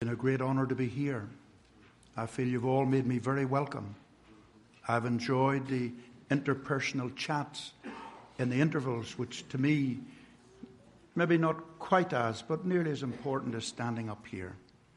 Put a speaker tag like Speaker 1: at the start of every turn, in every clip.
Speaker 1: been a great honor to be here. I feel you've all made me very welcome. I've enjoyed the interpersonal chats in the intervals, which to me, maybe not quite as, but nearly as important as standing up here.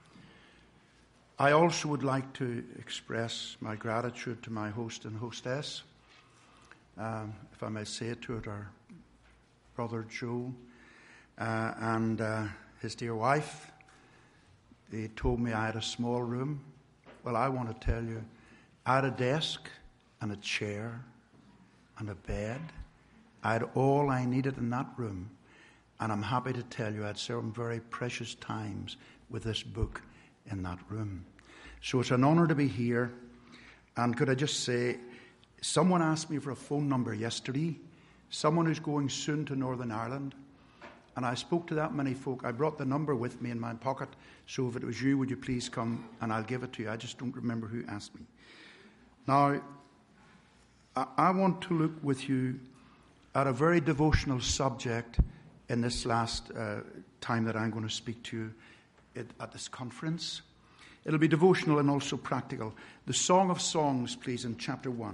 Speaker 1: I also would like to express my gratitude to my host and hostess, if I may say it, to our brother Joe and his dear wife. They told me I had a small room. Well, I want to tell you, I had a desk and a chair and a bed. I had all I needed in that room. And I'm happy to tell you I had some very precious times with this book in that room. So it's an honor to be here. And could I just say, someone asked me for a phone number yesterday, someone who's going soon to Northern Ireland. And I spoke to that many folk. I brought the number with me in my pocket. So if it was you, would you please come and I'll give it to you. I just don't remember who asked me. Now, I want to look with you at a very devotional subject in this last time that I'm going to speak to you at this conference. It'll be devotional and also practical. The Song of Songs, please, in chapter 1.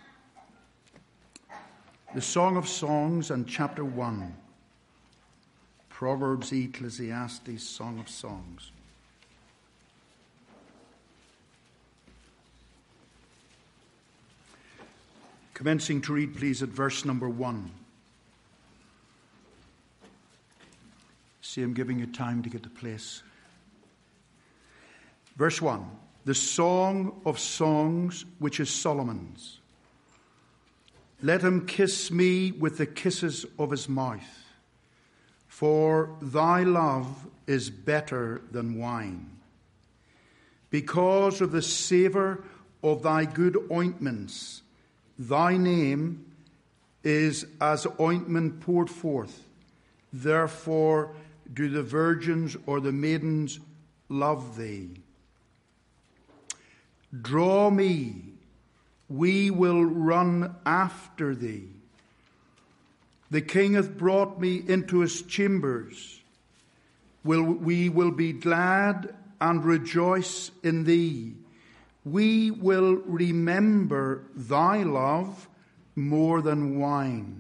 Speaker 1: The Song of Songs and chapter 1. Proverbs, Ecclesiastes, Song of Songs. Commencing to read, please, at verse number 1. See, I'm giving you time to get to place. Verse 1. The Song of Songs, which is Solomon's. Let him kiss me with the kisses of his mouth, for thy love is better than wine. Because of the savour of thy good ointments, thy name is as ointment poured forth. Therefore do the virgins or the maidens love thee. Draw me, we will run after thee. The king hath brought me into his chambers. We will be glad and rejoice in thee. We will remember thy love more than wine.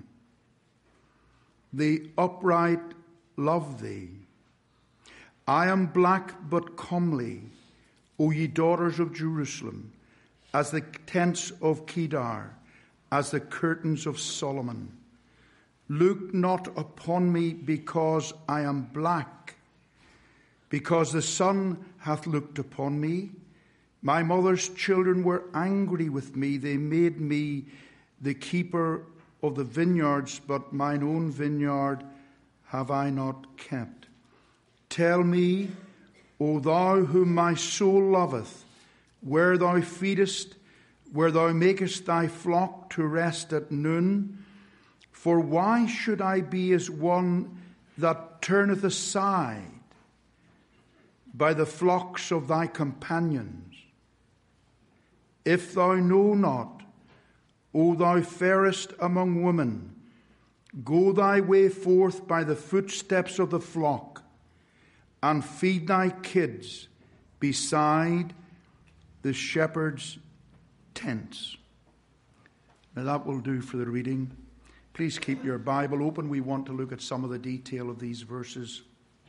Speaker 1: The upright love thee. I am black but comely, O ye daughters of Jerusalem, as the tents of Kedar, as the curtains of Solomon. Look not upon me because I am black, because the sun hath looked upon me. My mother's children were angry with me. They made me the keeper of the vineyards, but mine own vineyard have I not kept. Tell me, O thou whom my soul loveth, where thou feedest, where thou makest thy flock to rest at noon. For why should I be as one that turneth aside by the flocks of thy companions? If thou know not, O thou fairest among women, go thy way forth by the footsteps of the flock, and feed thy kids beside the shepherd's tents. Now that will do for the reading. Please keep your Bible open. We want to look at some of the detail of these verses.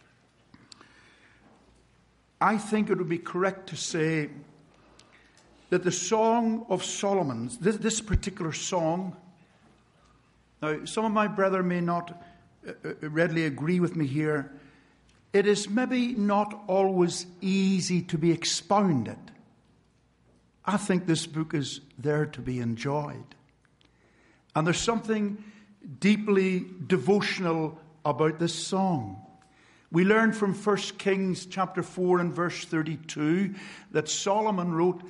Speaker 1: I think it would be correct to say that the Song of Solomon, this particular song, now some of my brethren may not readily agree with me here, it is maybe not always easy to be expounded. I think this book is there to be enjoyed. And there's something deeply devotional about this song. We learn from 1 Kings chapter 4 and verse 32 that Solomon wrote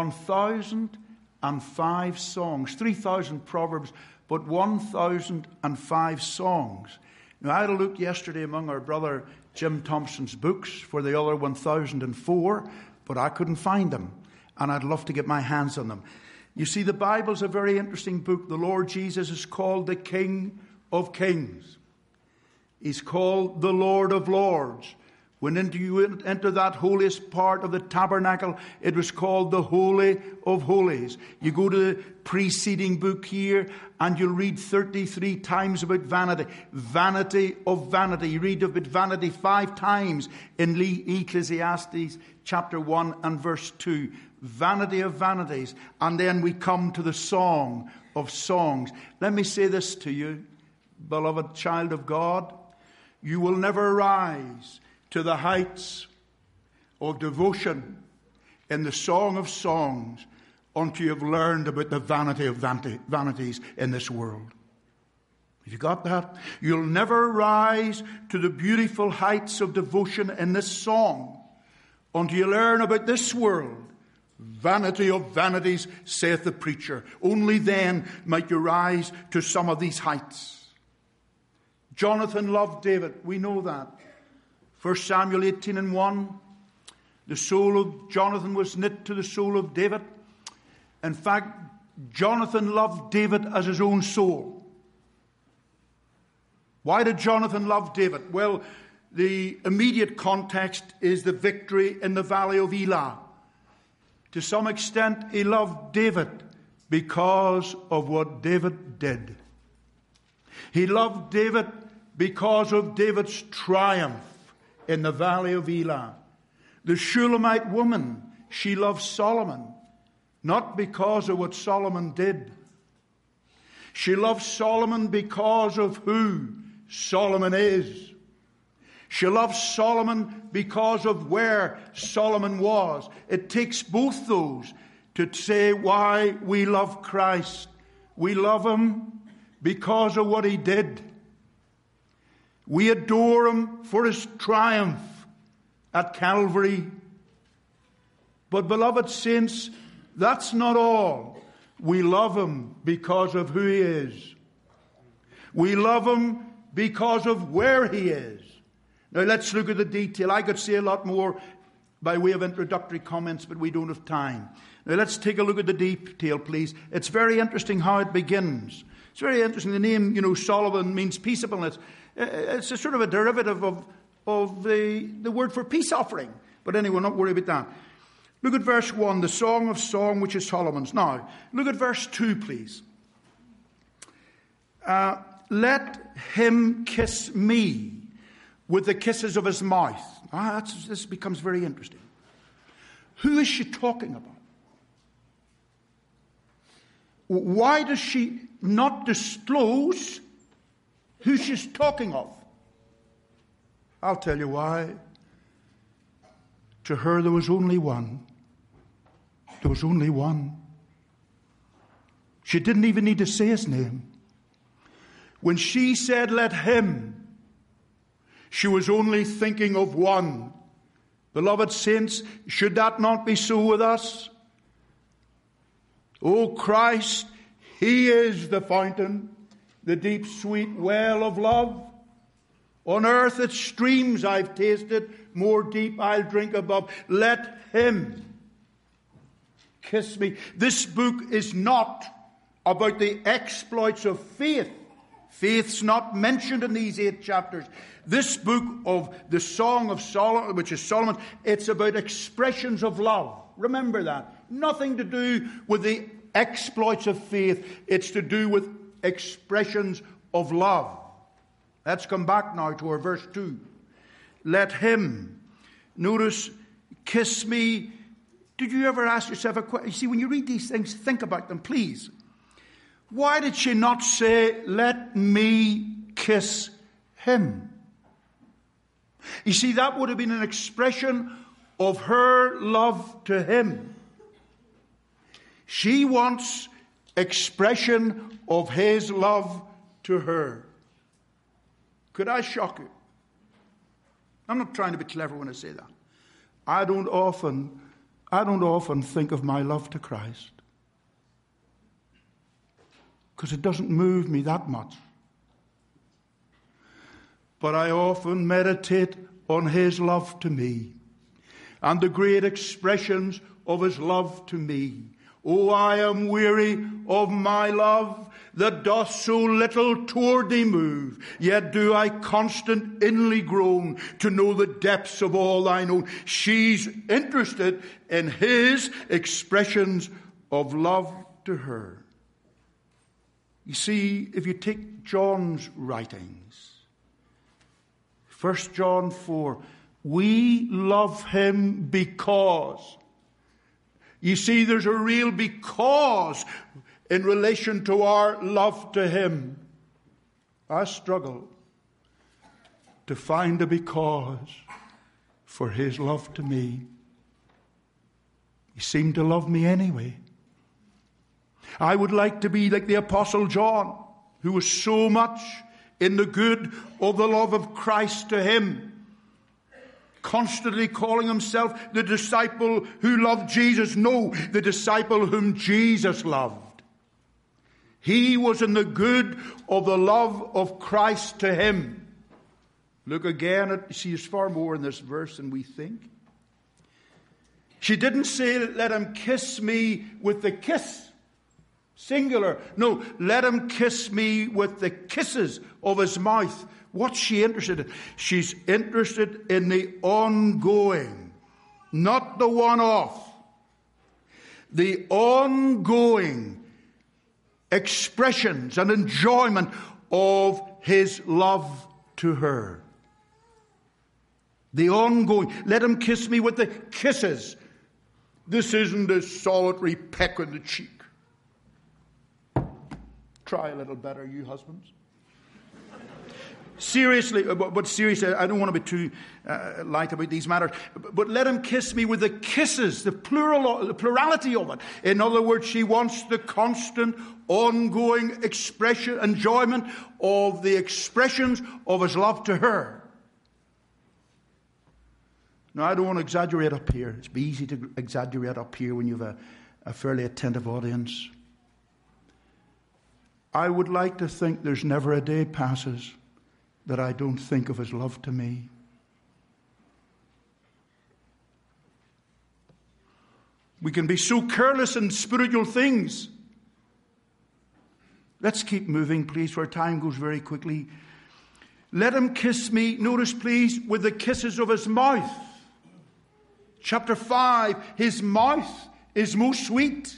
Speaker 1: 1,005 songs, 3,000 proverbs, but 1,005 songs. Now, I had a look yesterday among our brother Jim Thompson's books for the other 1,004, but I couldn't find them, and I'd love to get my hands on them. You see, the Bible's a very interesting book. The Lord Jesus is called the King of Kings. He's called the Lord of Lords. When you enter that holiest part of the tabernacle, it was called the Holy of Holies. You go to the preceding book here, and you'll read 33 times about vanity. Vanity of vanity. You read about vanity 5 times in Ecclesiastes chapter 1 and verse 2. Vanity of vanities. And then we come to the Song of Songs. Let me say this to you, beloved child of God. You will never rise to the heights of devotion in the Song of Songs until you have learned about the vanity of vanities in this world. Have you got that? You'll never rise to the beautiful heights of devotion in this song until you learn about this world. Vanity of vanities, saith the preacher. Only then might you rise to some of these heights. Jonathan loved David. We know that. 1 Samuel 18:1, the soul of Jonathan was knit to the soul of David. In fact, Jonathan loved David as his own soul. Why did Jonathan love David? Well, the immediate context is the victory in the valley of Elah. To some extent, he loved David because of what David did. He loved David because of David's triumph in the valley of Elah. The Shulamite woman, she loved Solomon, not because of what Solomon did. She loved Solomon because of who Solomon is. She loves Solomon because of where Solomon was. It takes both those to say why we love Christ. We love him because of what he did. We adore him for his triumph at Calvary. But beloved saints, that's not all. We love him because of who he is. We love him because of where he is. Now let's look at the detail. I could say a lot more by way of introductory comments, but we don't have time. Now let's take a look at the detail, please. It's very interesting how it begins. It's very interesting. The name, Solomon means peaceableness. It's a sort of a derivative of the word for peace offering. But anyway, not worry about that. Look at verse 1, the Song of Song, which is Solomon's. Now, look at verse 2, please. Let him kiss me with the kisses of his mouth. This becomes very interesting. Who is she talking about? Why does she not disclose who she's talking of? I'll tell you why. To her there was only one. There was only one. She didn't even need to say his name. When she said, let him, she was only thinking of one. Beloved saints, should that not be so with us? O Christ, he is the fountain, the deep sweet well of love. On earth its streams I've tasted, more deep I'll drink above. Let him kiss me. This book is not about the exploits of faith. Faith's not mentioned in these 8 chapters. This book of the Song of Solomon, which is Solomon, it's about expressions of love. Remember that. Nothing to do with the exploits of faith. It's to do with expressions of love. Let's come back now to our verse 2. Let him, notice, kiss me. Did you ever ask yourself a question? You see, when you read these things, think about them, please. Why did she not say, let me kiss him? You see, that would have been an expression of her love to him. She wants expression of his love to her. Could I shock you? I'm not trying to be clever when I say that. I don't often think of my love to Christ, because it doesn't move me that much. But I often meditate on his love to me and the great expressions of his love to me. Oh, I am weary of my love. that doth so little toward thee move, yet do I constant inly groan to know the depths of all thine own. She's interested in his expressions of love to her. You see, if you take John's writings, 1 John 4, we love him because. You see, there's a real because in relation to our love to him. I struggle to find a because for his love to me. He seemed to love me anyway. I would like to be like the Apostle John, who was so much in the good of the love of Christ to him, constantly calling himself the disciple who loved Jesus. No, the disciple whom Jesus loved. He was in the good of the love of Christ to him. Look again at, see, there's far more in this verse than we think. She didn't say, let him kiss me with the kiss. Singular. No, let him kiss me with the kisses of his mouth. What's she interested in? She's interested in the ongoing, not the one-off. The ongoing expressions and enjoyment of his love to her. The ongoing. Let him kiss me with the kisses. This isn't a solitary peck on the cheek. Try a little better, you husbands. Seriously, but seriously, I don't want to be too light about these matters. But let him kiss me with the kisses, the plurality of it. In other words, she wants the constant, ongoing expression, enjoyment of the expressions of his love to her. Now, I don't want to exaggerate up here. It's easy to exaggerate up here when you have a fairly attentive audience. I would like to think there's never a day passes that I don't think of his love to me. We can be so careless in spiritual things. Let's keep moving, please, for time goes very quickly. Let him kiss me, notice please, with the kisses of his mouth. Chapter 5, his mouth is most sweet.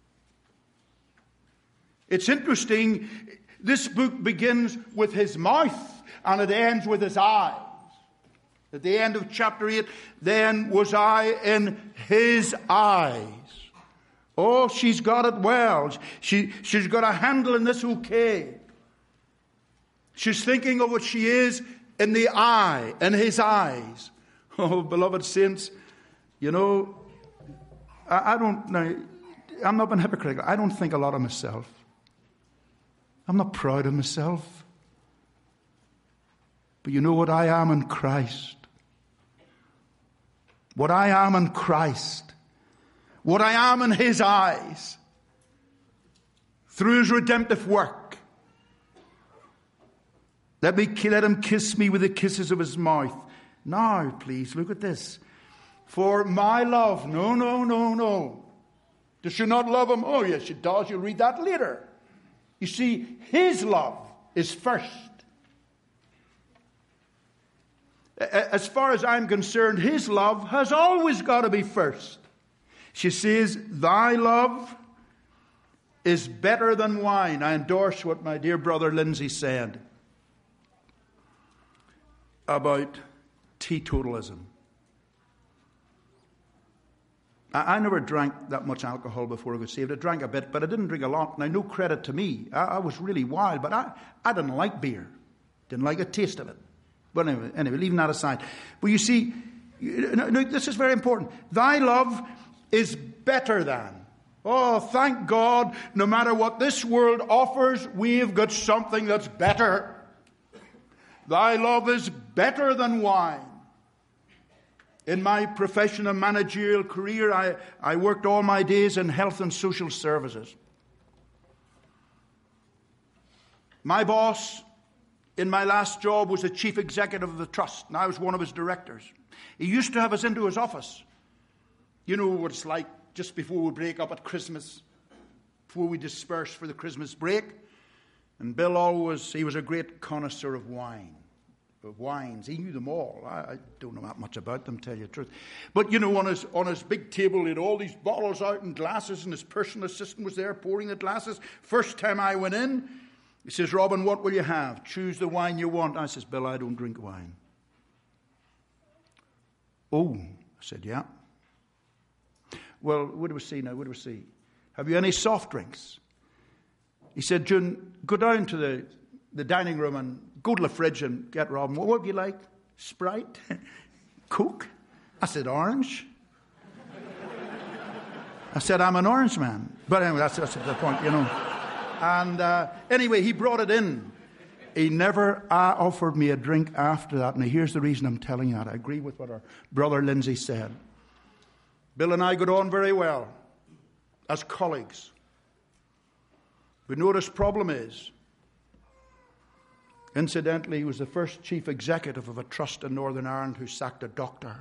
Speaker 1: It's interesting, this book begins with his mouth and it ends with his eyes. At the end of chapter 8, then was I in his eyes. Oh, she's got it well. She's got a handle in this okay. She's thinking of what she is in the eye, in his eyes. Oh, beloved saints, you know, I'm not being hypocritical. I don't think a lot of myself. I'm not proud of myself. But you know what I am in Christ? What I am in Christ. What I am in his eyes. Through his redemptive work. Let him kiss me with the kisses of his mouth. Now, please, look at this. For my love. No. Does she not love him? Oh, yes, she does. You'll read that later. You see, his love is first. As far as I'm concerned, his love has always got to be first. She says, thy love is better than wine. I endorse what my dear brother Lindsay said about teetotalism. I never drank that much alcohol before I got saved. I drank a bit, but I didn't drink a lot. Now, no credit to me. I was really wild, but I didn't like beer. Didn't like a taste of it. But anyway, leaving that aside. But you see, this is very important. Thy love is better than. Oh, thank God, no matter what this world offers, we've got something that's better. Thy love is better than wine. In my professional and managerial career, I worked all my days in health and social services. My boss in my last job was the chief executive of the trust, and I was one of his directors. He used to have us into his office. You know what it's like just before we break up at Christmas, before we disperse for the Christmas break. And Bill he was a great connoisseur of wines. He knew them all. I don't know that much about them, tell you the truth. But, you know, on his big table, he had all these bottles out and glasses, and his personal assistant was there pouring the glasses. First time I went in, he says, Robin, what will you have? Choose the wine you want. I says, Bill, I don't drink wine. Oh, I said, yeah. Well, what do we see now? What do we see? Have you any soft drinks? He said, June, go down to the dining room and go to the fridge and get Robin. What would you like? Sprite? Coke? I said, orange. I said, I'm an orange man. But anyway, that's the point, you know. And anyway, he brought it in. He never offered me a drink after that. And here's the reason I'm telling you that. I agree with what our brother Lindsay said. Bill and I got on very well as colleagues. But notice problem is, incidentally, he was the first chief executive of a trust in Northern Ireland who sacked a doctor.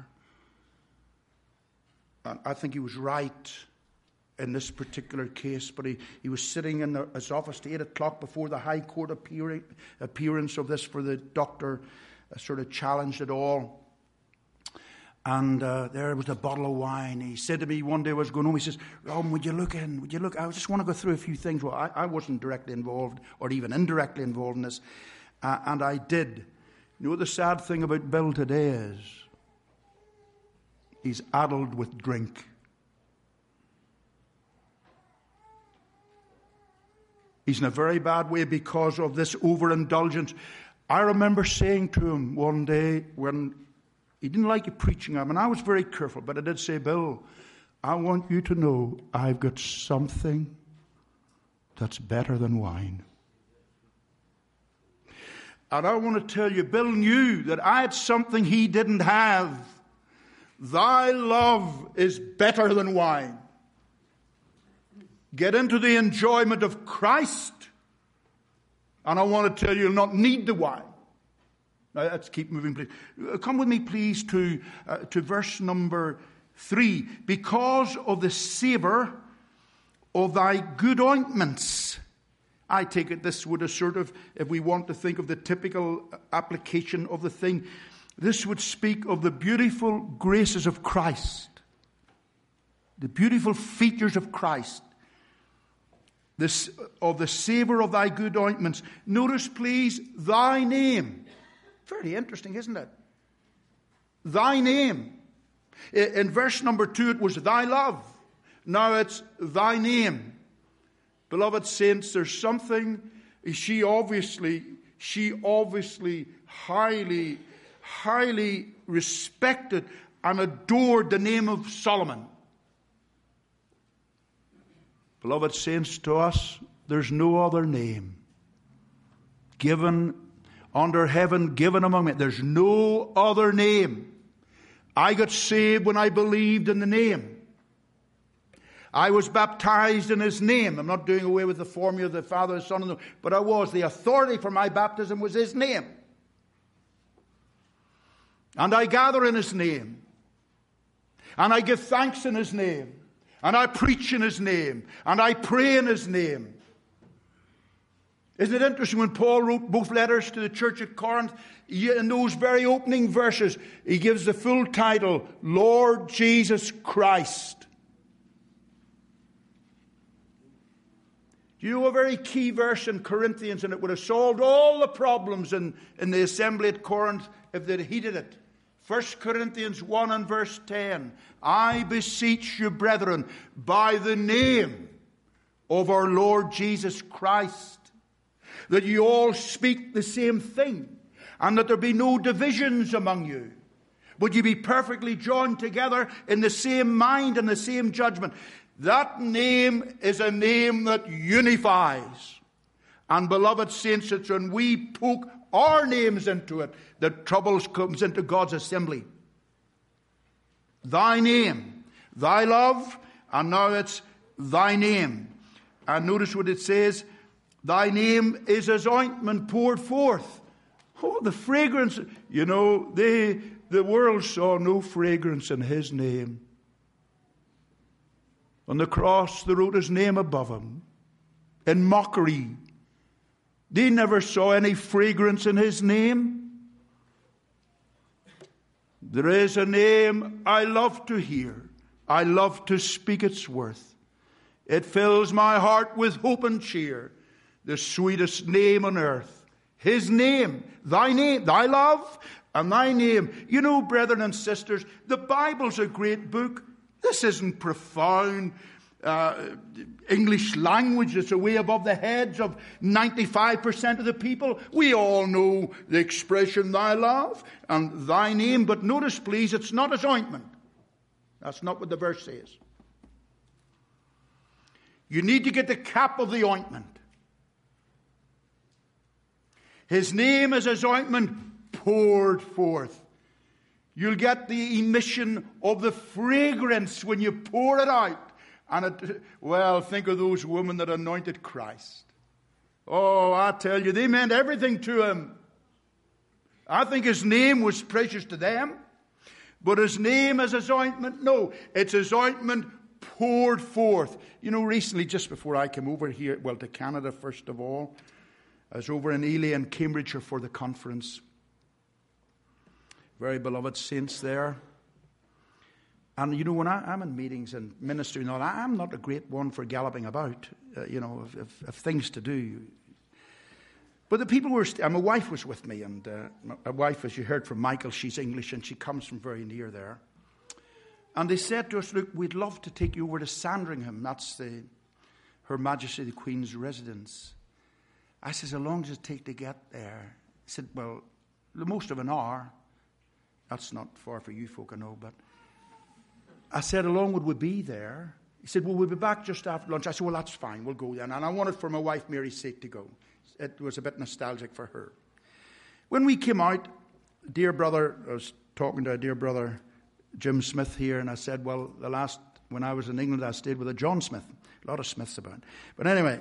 Speaker 1: And I think he was right in this particular case, but he was sitting in his office at 8 o'clock before the High Court appearance of this, for the doctor sort of challenged it all. And there was a bottle of wine. He said to me one day I was going home, he says, Robin, would you look in? Would you look? I just want to go through a few things. Well, I wasn't directly involved or even indirectly involved in this. And I did. You know what the sad thing about Bill today is? He's addled with drink. He's in a very bad way because of this overindulgence. I remember saying to him one day when he didn't like you preaching. I mean, I was very careful, but I did say, Bill, I want you to know I've got something that's better than wine. And I want to tell you, Bill knew that I had something he didn't have. Thy love is better than wine. Get into the enjoyment of Christ, and I want to tell you, you'll not need the wine. Now, let's keep moving, please. Come with me, please, to verse number 3. Because of the savour of thy good ointments. I take it this would have sort of, if we want to think of the typical application of the thing, this would speak of the beautiful graces of Christ. The beautiful features of Christ. This, of the savour of thy good ointments. Notice, please, thy name. Very interesting, isn't it? Thy name. In verse number 2, it was thy love. Now it's thy name. Beloved saints, there's something, she obviously highly respected and adored the name of Solomon. Beloved saints, to us, there's no other name given under heaven, given among men. There's no other name. I got saved when I believed in the name. I was baptized in his name. I'm not doing away with the formula of the Father, the Son, and the... but I was. The authority for my baptism was his name. And I gather in his name. And I give thanks in his name. And I preach in his name. And I pray in his name. Isn't it interesting when Paul wrote both letters to the church at Corinth, in those very opening verses, he gives the full title, Lord Jesus Christ. You know, a very key verse in Corinthians, and it would have solved all the problems in the assembly at Corinth if they'd heeded it. 1 Corinthians 1 and verse 10. I beseech you, brethren, by the name of our Lord Jesus Christ, that you all speak the same thing, and that there be no divisions among you, but you be perfectly joined together in the same mind and the same judgment. That name is a name that unifies. And beloved saints, it's when we poke our names into it that troubles comes into God's assembly. Thy name, thy love, and now it's thy name. And notice what it says, thy name is as ointment poured forth. Oh, the fragrance. You know, the world saw no fragrance in his name. On the cross, they wrote his name above him. In mockery, They never saw any fragrance in his name. There is a name I love to hear. I love to speak its worth. It fills my heart with hope and cheer. The sweetest name on earth. His name, thy love and thy name. You know, brethren and sisters, the Bible's a great book. This isn't profound English language that's way above the heads of 95% of the people. We all know the expression thy love and thy name, but notice please, it's not as ointment. That's not what the verse says. You need to get the cap of the ointment. His name is his ointment poured forth. You'll get the emission of the fragrance when you pour it out. And think of those women that anointed Christ. Oh, I tell you, they meant everything to him. I think his name was precious to them. But his name is his ointment? No, it's his ointment poured forth. You know, recently, just before I came over here, to Canada first of all, I was over in Ely and Cambridgeshire for the conference. Very beloved saints there. And, you know, when I'm in meetings and ministry and all, I'm not a great one for galloping about, of things to do. But the people were, my wife was with me, and my wife, as you heard from Michael, she's English, and she comes from very near there. And they said to us, look, we'd love to take you over to Sandringham. That's Her Majesty the Queen's residence. I says, how long does it take to get there? He said, well, the most of an hour. That's not far for you folk, I know, but I said, how long would we be there? He said, well, we'll be back just after lunch. I said, well, that's fine, we'll go then. And I wanted for my wife Mary's sake to go. It was a bit nostalgic for her. When we came out, I was talking to a dear brother, Jim Smith here, and I said, well, when I was in England, I stayed with a John Smith. A lot of Smiths about. But anyway,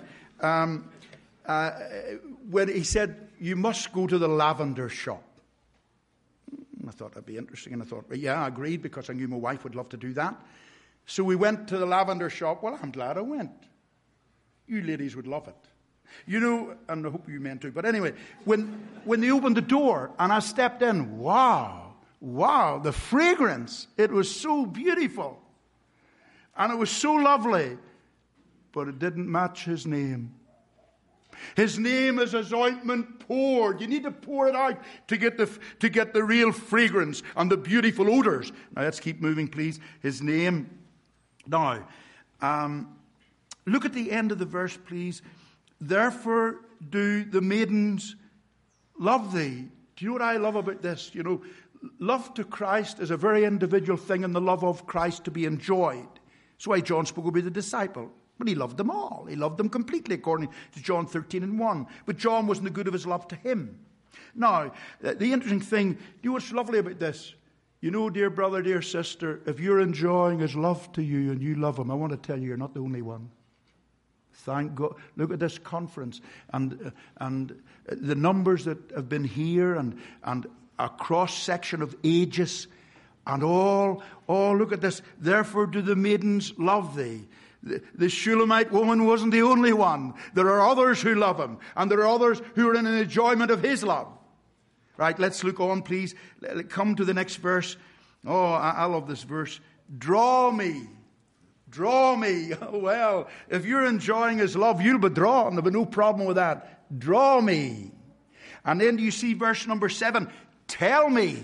Speaker 1: when he said, you must go to the lavender shop. I thought that'd be interesting, and I thought, yeah, I agreed, because I knew my wife would love to do that. So we went to the lavender shop. Well, I'm glad I went. You ladies would love it. You know, and I hope you men too. But anyway, when they opened the door and I stepped in, wow, the fragrance. It was so beautiful. And it was so lovely. But it didn't match his name. His name is his ointment poured. You need to pour it out to get the real fragrance and the beautiful odors. Now let's keep moving, please. His name. Now, look at the end of the verse, please. Therefore do the maidens love thee. Do you know what I love about this? You know, love to Christ is a very individual thing, and the love of Christ to be enjoyed. That's why John spoke about the disciple. But he loved them all. He loved them completely, according to John 13:1. But John wasn't the good of his love to him. Now, the interesting thing, you know what's lovely about this? You know, dear brother, dear sister, if you're enjoying his love to you and you love him, I want to tell you, you're not the only one. Thank God. Look at this conference and the numbers that have been here and a cross-section of ages and all, look at this. Therefore do the maidens love thee. The Shulamite woman wasn't the only one. There are others who love him, and there are others who are in an enjoyment of his love. Right, let's look on, please. Come to the next verse. Oh, I love this verse. Draw me. Oh, well, if you're enjoying his love, you'll be drawn. There'll be no problem with that. Draw me. And then you see verse number 7. Tell me.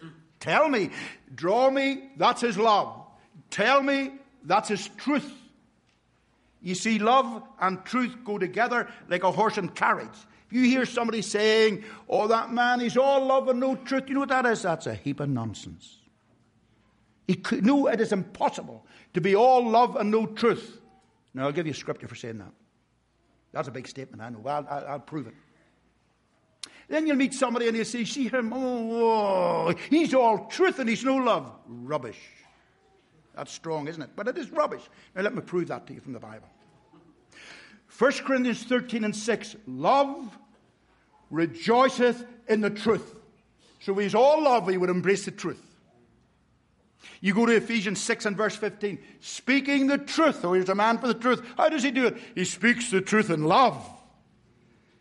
Speaker 1: Draw me, that's his love. Tell me, that's his truth. You see, love and truth go together like a horse and carriage. If you hear somebody saying, oh, that man, he's all love and no truth, you know what that is? That's a heap of nonsense. No, it is impossible to be all love and no truth. Now, I'll give you a scripture for saying that. That's a big statement, I know. I'll prove it. Then you'll meet somebody and you say, see him, he's all truth and he's no love. Rubbish. That's strong, isn't it? But it is rubbish. Now let me prove that to you from the Bible. 1 Corinthians 13:6. Love rejoiceth in the truth. So if he's all love, he would embrace the truth. You go to Ephesians 6 and verse 15. Speaking the truth. Oh, here's a man for the truth. How does he do it? He speaks the truth in love.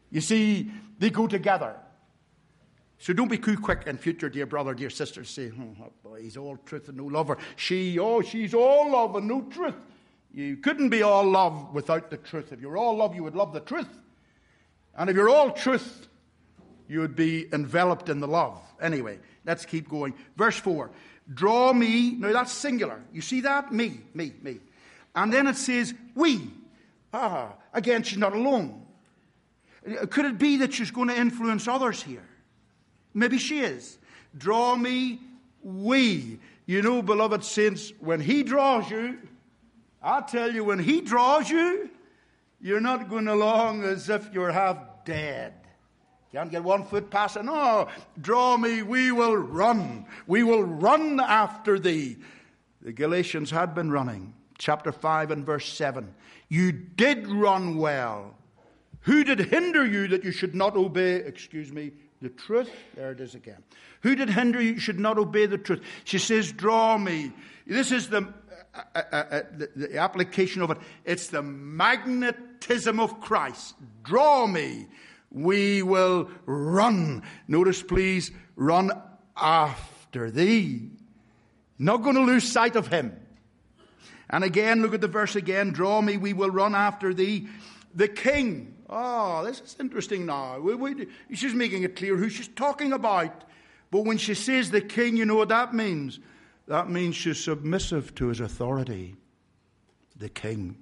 Speaker 1: You see, they go together. So don't be too quick in future, dear brother, dear sister, to say, oh boy, he's all truth and no love. Or she's all love and no truth. You couldn't be all love without the truth. If you were all love, you would love the truth. And if you're all truth, you would be enveloped in the love. Anyway, let's keep going. Verse 4. Draw me. Now that's singular. You see that? Me. And then it says, we. Again, she's not alone. Could it be that she's going to influence others here? Maybe she is. Draw me, we. You know, beloved saints, when he draws you, I'll tell you, when he draws you, you're not going along as if you're half dead. Can't get 1 foot past it. No, draw me, we will run. We will run after thee. The Galatians had been running. Chapter 5 and verse 7. You did run well. Who did hinder you that you should not obey, the truth? There it is again. Who did hinder you should not obey the truth? She says, draw me. This is the application of it. It's the magnetism of Christ. Draw me. We will run. Notice, please, run after thee. Not going to lose sight of him. And again, look at the verse again. Draw me, we will run after thee. The king. Oh, this is interesting now. She's making it clear who she's talking about. But when she says the king, you know what that means? That means she's submissive to his authority. The king.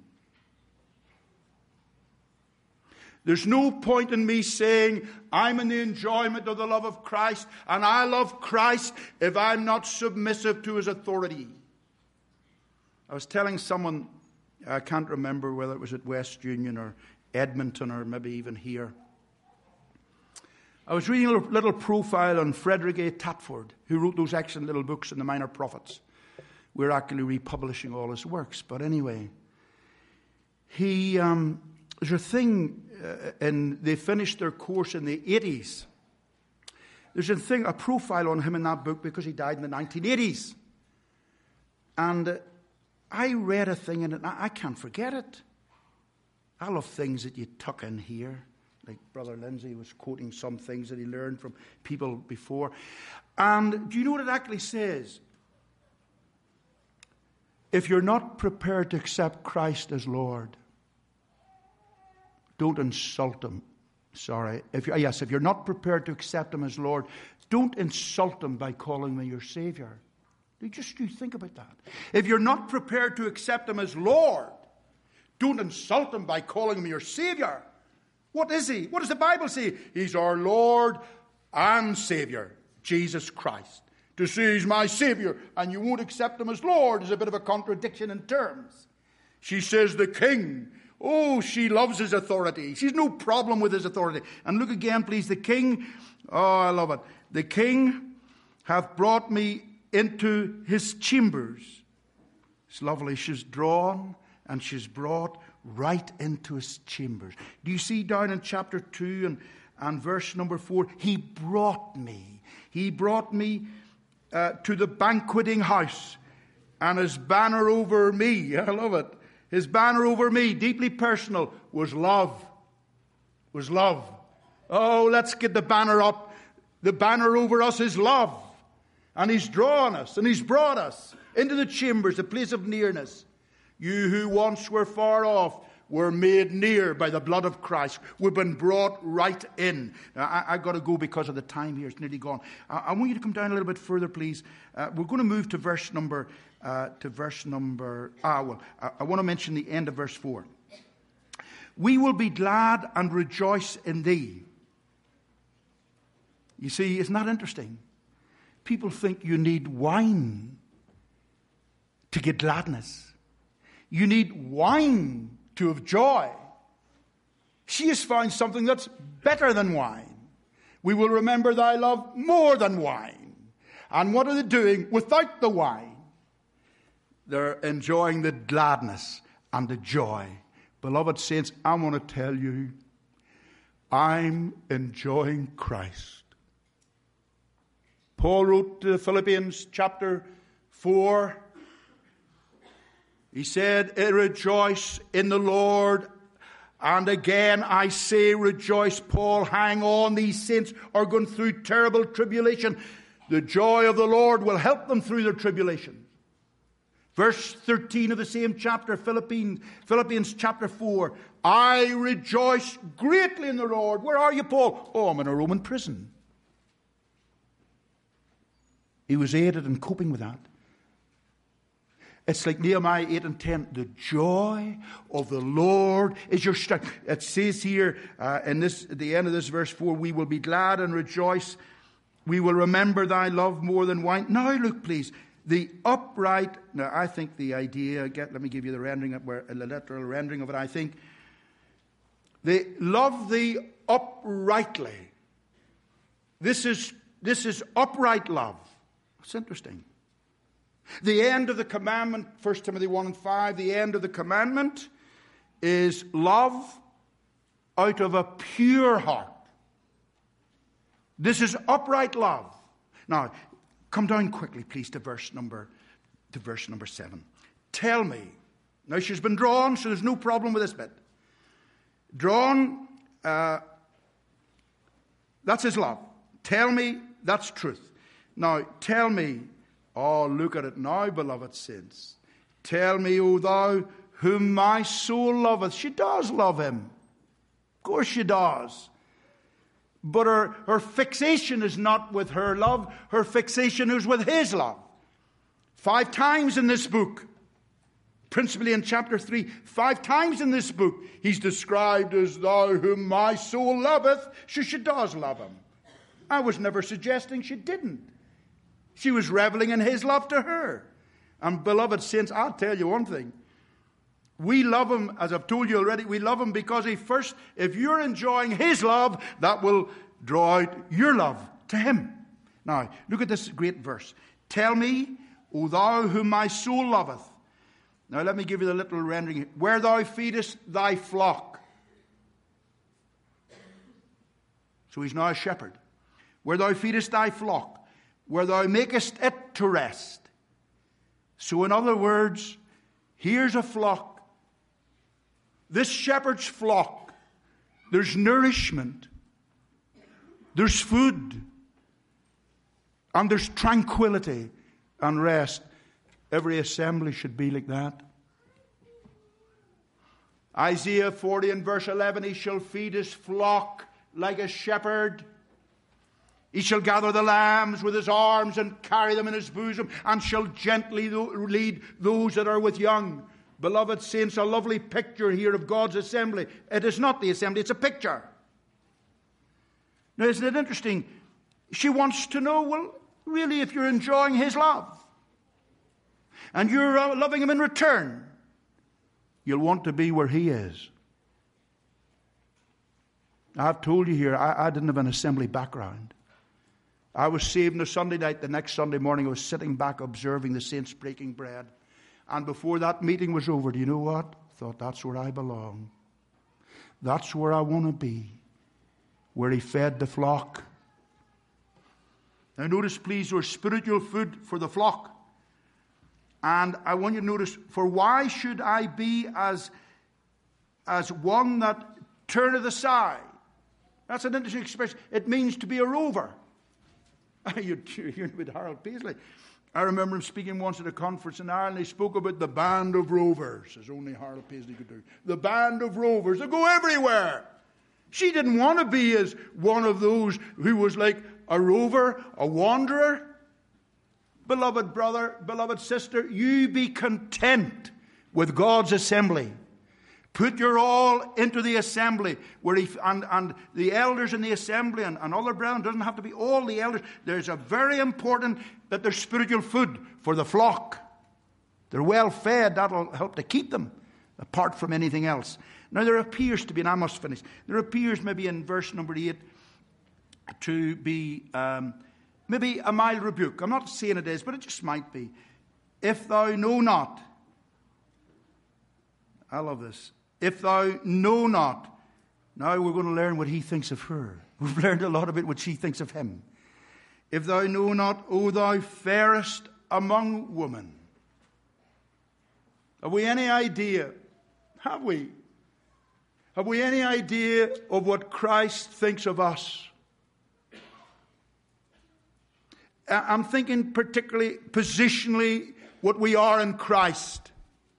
Speaker 1: There's no point in me saying I'm in the enjoyment of the love of Christ and I love Christ if I'm not submissive to his authority. I was telling someone, I can't remember whether it was at West Union or Edmonton or maybe even here. I was reading a little profile on Frederick A. Tatford, who wrote those excellent little books on the Minor Prophets. We're actually republishing all his works. But anyway, there's a thing, and they finished their course in the 80s. There's a profile on him in that book because he died in the 1980s. And I read a thing in it, and I can't forget it. I love things that you tuck in here. Like Brother Lindsay was quoting some things that he learned from people before. And do you know what it actually says? If you're not prepared to accept Christ as Lord, don't insult him. Sorry. If you're not prepared to accept him as Lord, don't insult him by calling him your Savior. Just you think about that. If you're not prepared to accept him as Lord, don't insult him by calling him your Savior. What is he? What does the Bible say? He's our Lord and Savior, Jesus Christ. To say he's my Savior and you won't accept him as Lord is a bit of a contradiction in terms. She says the king. Oh, she loves his authority. She's no problem with his authority. And look again, please. The king. Oh, I love it. The king hath brought me into his chambers. It's lovely. She's drawn and she's brought right into his chambers. Do you see down in chapter 2 and verse number 4? He brought me. He brought me to the banqueting house, and his banner over me, I love it, his banner over me, deeply personal, was love. Was love. Oh, let's get the banner up. The banner over us is love. And he's drawn us and he's brought us into the chambers, the place of nearness. You who once were far off were made near by the blood of Christ. We've been brought right in. Now, I've got to go because of the time here. It's nearly gone. I want you to come down a little bit further, please. We're going to move to verse number. I want to mention the end of verse 4. We will be glad and rejoice in thee. You see, isn't that interesting? People think you need wine to get gladness. You need wine to have joy. She has found something that's better than wine. We will remember thy love more than wine. And what are they doing without the wine? They're enjoying the gladness and the joy. Beloved saints, I want to tell you, I'm enjoying Christ. Paul wrote to the Philippians chapter 4. He said, rejoice in the Lord. And again, I say, rejoice. Paul, hang on. These saints are going through terrible tribulation. The joy of the Lord will help them through their tribulation. Verse 13 of the same chapter, Philippians chapter 4. I rejoice greatly in the Lord. Where are you, Paul? Oh, I'm in a Roman prison. He was aided in coping with that. It's like Nehemiah 8 and 10. The joy of the Lord is your strength. It says here at the end of this verse 4, we will be glad and rejoice. We will remember thy love more than wine. Now look, please. The upright, now I think the idea, let me give you the rendering, the literal rendering of it, I think. They love thee uprightly. This is upright love. It's interesting. The end of the commandment, 1 Timothy 1 and 5, the end of the commandment is love out of a pure heart. This is upright love. Now, come down quickly, please, to verse number 7. Tell me. Now, she's been drawn, so there's no problem with this bit. Drawn, that's his love. Tell me, that's truth. Now, tell me, oh, look at it now, beloved saints. Tell me, O thou, whom my soul loveth. She does love him. Of course she does. But her fixation is not with her love. Her fixation is with his love. 5 times in this book, principally in chapter 3, 5 times in this book, he's described as thou whom my soul loveth. She does love him. I was never suggesting she didn't. She was reveling in his love to her. And beloved saints, I'll tell you one thing. We love him, as I've told you already, we love him because if you're enjoying his love, that will draw out your love to him. Now, look at this great verse. Tell me, O thou whom my soul loveth. Now, let me give you the little rendering. Where thou feedest thy flock. So he's now a shepherd. Where thou feedest thy flock. Where thou makest it to rest. So in other words, here's a flock. This shepherd's flock, there's nourishment, there's food, and there's tranquility and rest. Every assembly should be like that. Isaiah 40 and verse 11, he shall feed his flock like a shepherd. He shall gather the lambs with his arms and carry them in his bosom, and shall gently lead those that are with young. Beloved saints, a lovely picture here of God's assembly. It is not the assembly, it's a picture. Now, isn't it interesting? She wants to know, well, really, if you're enjoying his love, and you're loving him in return, you'll want to be where he is. I've told you here, I didn't have an assembly background. I was saved on a Sunday night. The next Sunday morning, I was sitting back observing the saints breaking bread. And before that meeting was over, do you know what? I thought, that's where I belong. That's where I want to be. Where he fed the flock. Now notice, please, there's spiritual food for the flock. And I want you to notice, for why should I be as one that turneth aside? That's an interesting expression. It means to be a rover. You're hearing about Harold Paisley. I remember him speaking once at a conference in Ireland. He spoke about the band of rovers, as only Harold Paisley could do. The band of rovers that go everywhere. She didn't want to be as one of those who was like a rover, a wanderer. Beloved brother, beloved sister, you be content with God's assembly. Put your all into the assembly, where and the elders in the assembly and other brethren, doesn't have to be all the elders. There's a very important that there's spiritual food for the flock. They're well fed. That'll help to keep them apart from anything else. Now there appears to be, and I must finish, there appears maybe in verse number 8 to be maybe a mild rebuke. I'm not saying it is, but it just might be. If thou know not, I love this. If thou know not, now we're going to learn what he thinks of her. We've learned a lot about what she thinks of him. If thou know not, O thou fairest among women. Have we any idea? Have we? Have we any idea of what Christ thinks of us? I'm thinking particularly positionally what we are in Christ.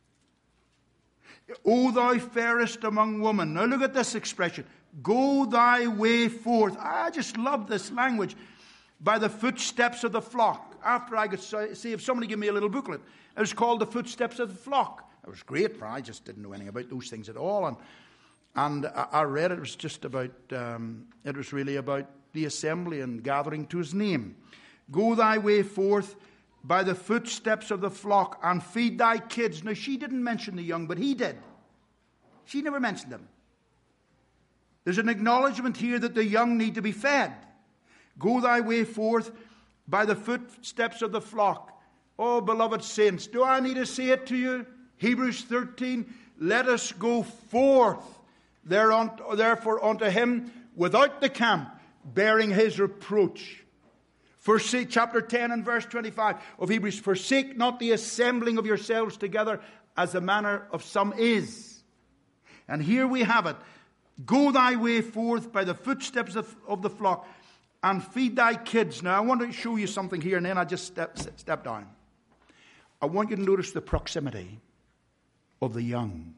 Speaker 1: O thou fairest among women. Now look at this expression. Go thy way forth. I just love this language. By the footsteps of the flock. After I could see if somebody gave me a little booklet. It was called The Footsteps of the Flock. It was great, I just didn't know anything about those things at all. And I read it. It was just about, it was really about the assembly and gathering to his name. Go thy way forth by the footsteps of the flock and feed thy kids. Now, she didn't mention the young, but he did. She never mentioned them. There's an acknowledgement here that the young need to be fed. Go thy way forth by the footsteps of the flock. Oh, beloved saints, do I need to say it to you? Hebrews 13, let us go forth therefore unto him without the camp, bearing his reproach. Forsake, chapter 10 and verse 25 of Hebrews, forsake not the assembling of yourselves together as the manner of some is. And here we have it. Go thy way forth by the footsteps of the flock and feed thy kids. Now I want to show you something here and then I just step down. I want you to notice the proximity of the young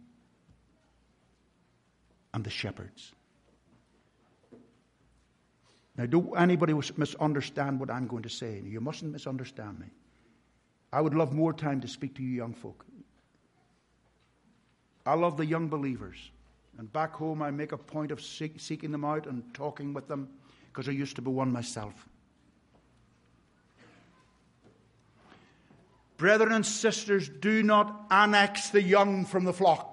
Speaker 1: and the shepherds. Now, don't anybody misunderstand what I'm going to say. You mustn't misunderstand me. I would love more time to speak to you young folk. I love the young believers. And back home, I make a point of seeking them out and talking with them because I used to be one myself. Brethren and sisters, do not annex the young from the flock.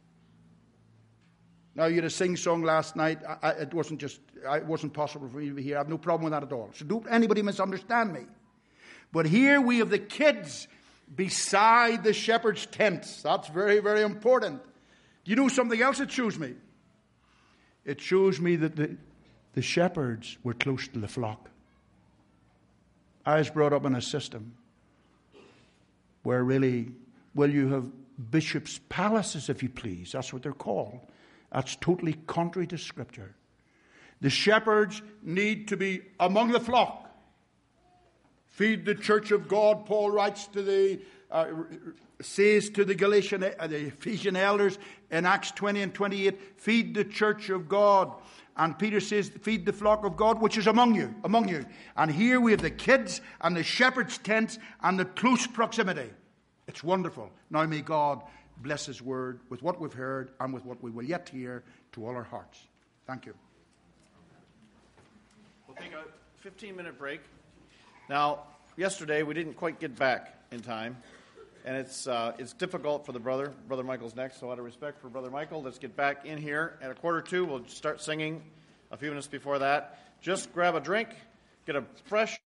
Speaker 1: Now, you had a sing-song last night. It wasn't possible for me to be here. I have no problem with that at all. So don't anybody misunderstand me. But here we have the kids beside the shepherd's tents. That's very, very important. Do you know something else it shows me? It shows me that the shepherds were close to the flock. I was brought up in a system where really, well, you have bishops' palaces, if you please. That's what they're called. That's totally contrary to Scripture. The shepherds need to be among the flock. Feed the church of God, Paul writes to says to the Ephesian elders in Acts 20 and 28, feed the church of God. And Peter says, feed the flock of God, which is among you. And here we have the kids and the shepherd's tents and the close proximity. It's wonderful. Now may God bless his word with what we've heard and with what we will yet hear to all our hearts. Thank you.
Speaker 2: We'll take a 15-minute break. Now, yesterday we didn't quite get back in time, and it's difficult for the brother. Brother Michael's next, so out of respect for Brother Michael, let's get back in here. At 1:45, we'll start singing a few minutes before that. Just grab a drink, get a fresh